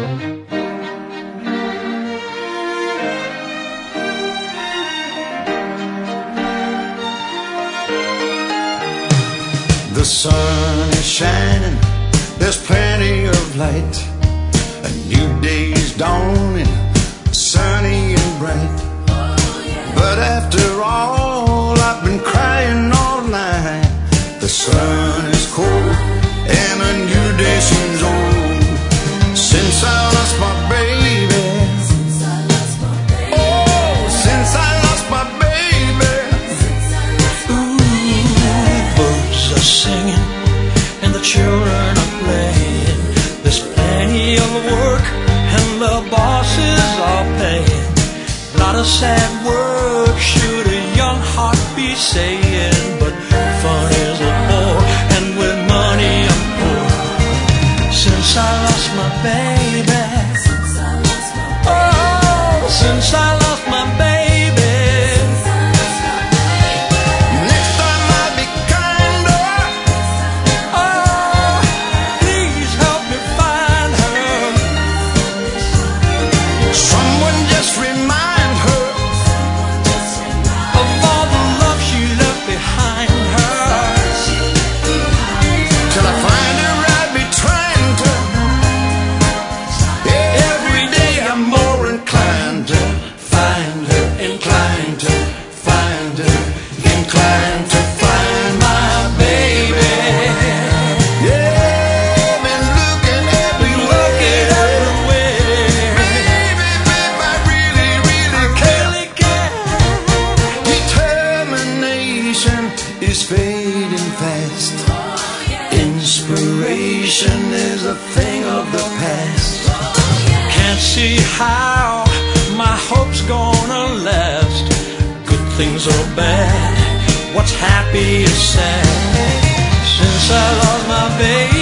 The sun is shining, there's plenty of light. A new day's dawning, sunny and bright. But after all, I've been crying all night. The sun is cold and a new day seems old. Since I lost my baby, oh, since I lost my baby. Ooh, birds are singing and the children are playing. There's plenty of work and the bosses are paying. Not a sad word should a young heart be saying, but fun is a bore, and with money I'm poor. Since I lost my baby, oh, since I lost my baby. Next time I'll be kinder. Oh, please help me find her. Someone just remind her of all the love she left behind her. till I find her. I'll be trying to. Every day I'm more inclined to find her, inclined to find her, inclined to find my baby. Yeah, been looking everywhere. Baby, I really, really care. Determination is fading fast. Inspiration is a thing of the past. Can't see how my hope's gonna last. Good things or bad, what's happy is sad. Since I lost my baby.